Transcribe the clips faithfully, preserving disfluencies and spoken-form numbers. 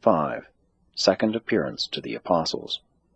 five. Second Appearance to the Apostles.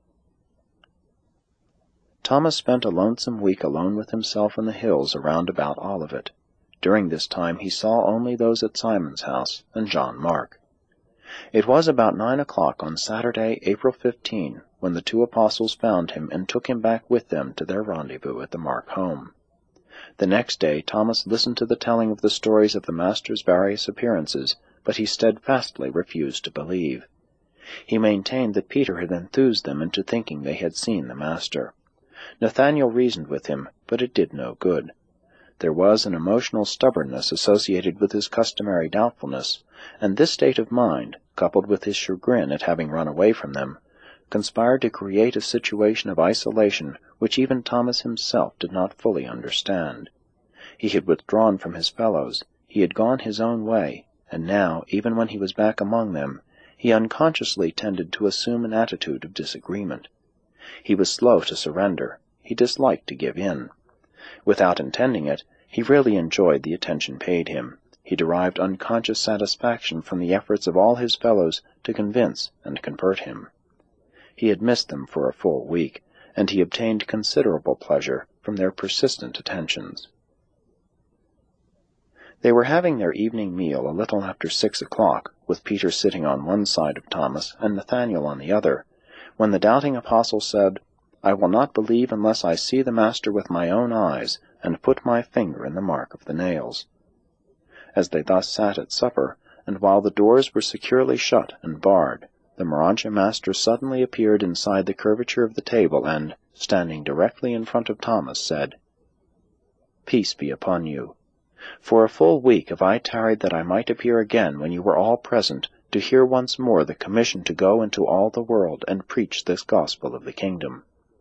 Thomas spent a lonesome week alone with himself in the hills around about Olivet. During this time he saw only those at Simon's house and John Mark. It was about nine o'clock on Saturday, April fifteenth, when the two apostles found him and took him back with them to their rendezvous at the Mark home. The next day Thomas listened to the telling of the stories of the Master's various appearances, but he steadfastly refused to believe. He maintained that Peter had enthused them into thinking they had seen the Master. Nathanael reasoned with him, but it did no good. There was an emotional stubbornness associated with his customary doubtfulness, and this state of mind, coupled with his chagrin at having run away from them, conspired to create a situation of isolation which even Thomas himself did not fully understand. He had withdrawn from his fellows, he had gone his own way, and now, even when he was back among them, he unconsciously tended to assume an attitude of disagreement. He was slow to surrender, he disliked to give in. Without intending it, he really enjoyed the attention paid him. He derived unconscious satisfaction from the efforts of all his fellows to convince and convert him. He had missed them for a full week, and he obtained considerable pleasure from their persistent attentions. They were having their evening meal a little after six o'clock, with Peter sitting on one side of Thomas and Nathanael on the other, when the doubting apostle said, "I will not believe unless I see the Master with my own eyes, and put my finger in the mark of the nails." As they thus sat at supper, and while the doors were securely shut and barred, the Morancha Master suddenly appeared inside the curvature of the table and, standing directly in front of Thomas, said, "Peace be upon you. For a full week have I tarried that I might appear again when you were all present, to hear once more the commission to go into all the world and preach this gospel of the kingdom.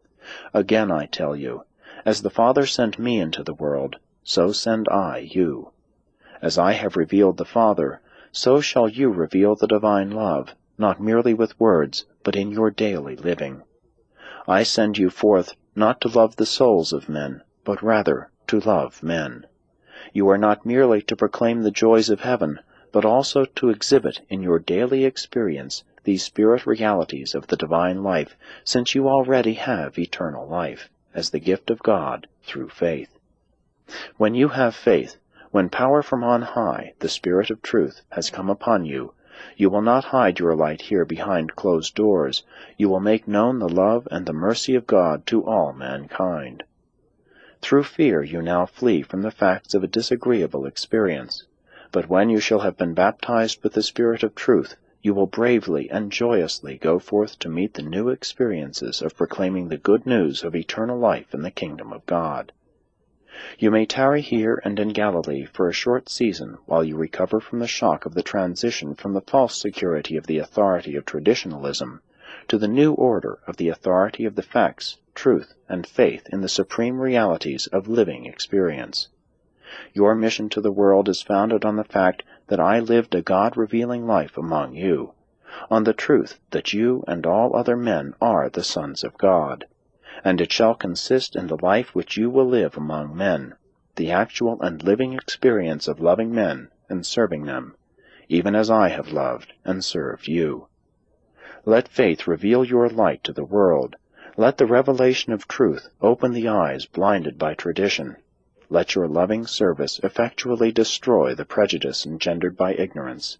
Again I tell you, as the Father sent me into the world, so send I you. As I have revealed the Father, so shall you reveal the divine love, not merely with words, but in your daily living. I send you forth not to love the souls of men, but rather to love men. You are not merely to proclaim the joys of heaven, but also to exhibit in your daily experience these spirit realities of the divine life, since you already have eternal life, as the gift of God through faith. When you have faith, when power from on high, the Spirit of truth, has come upon you, you will not hide your light here behind closed doors. You will make known the love and the mercy of God to all mankind. Through fear you now flee from the facts of a disagreeable experience, but when you shall have been baptized with the Spirit of truth, you will bravely and joyously go forth to meet the new experiences of proclaiming the good news of eternal life in the kingdom of God. You may tarry here and in Galilee for a short season while you recover from the shock of the transition from the false security of the authority of traditionalism to the new order of the authority of the facts, truth, and faith in the supreme realities of living experience. Your mission to the world is founded on the fact that I lived a God-revealing life among you, on the truth that you and all other men are the sons of God, and it shall consist in the life which you will live among men, the actual and living experience of loving men and serving them, even as I have loved and served you. Let faith reveal your light to the world. Let the revelation of truth open the eyes blinded by tradition. Let your loving service effectually destroy the prejudice engendered by ignorance.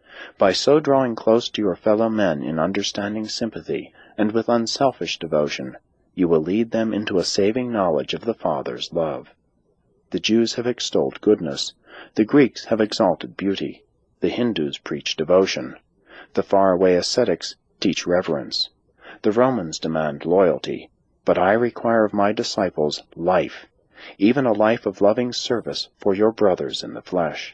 By so drawing close to your fellow men in understanding sympathy and with unselfish devotion, you will lead them into a saving knowledge of the Father's love. The Jews have extolled goodness, the Greeks have exalted beauty, the Hindus preach devotion, the faraway ascetics teach reverence, the Romans demand loyalty, but I require of my disciples life, even a life of loving service for your brothers in the flesh."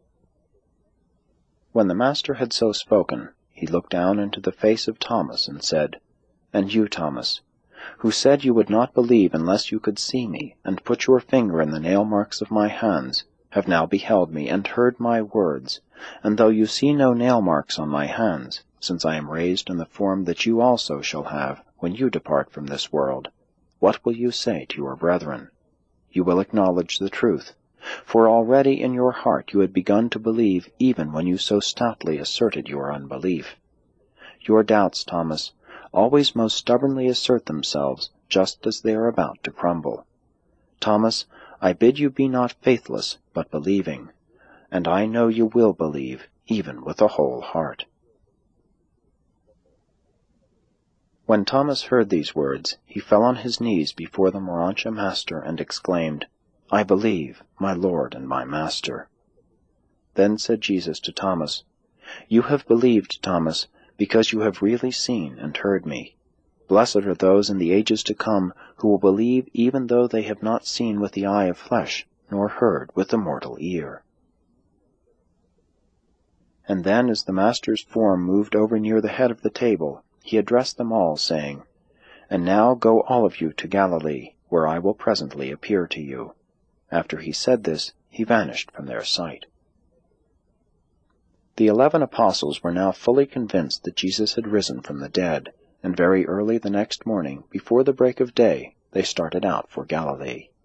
When the Master had so spoken, he looked down into the face of Thomas and said, "And you, Thomas, who said you would not believe unless you could see me, and put your finger in the nail marks of my hands, have now beheld me and heard my words, and though you see no nail marks on my hands, since I am raised in the form that you also shall have when you depart from this world, what will you say to your brethren? You will acknowledge the truth, for already in your heart you had begun to believe even when you so stoutly asserted your unbelief. Your doubts, Thomas, always most stubbornly assert themselves just as they are about to crumble. Thomas, I bid you be not faithless, but believing, and I know you will believe, even with a whole heart." When Thomas heard these words, he fell on his knees before the Morancha master and exclaimed, "I believe, my Lord and my Master." Then said Jesus to Thomas, "You have believed, Thomas, because you have really seen and heard me. Blessed are those in the ages to come who will believe even though they have not seen with the eye of flesh, nor heard with the mortal ear." And then, as the Master's form moved over near the head of the table, he addressed them all, saying, "And now go all of you to Galilee, where I will presently appear to you." After he said this, he vanished from their sight. The eleven apostles were now fully convinced that Jesus had risen from the dead, and very early the next morning, before the break of day, they started out for Galilee.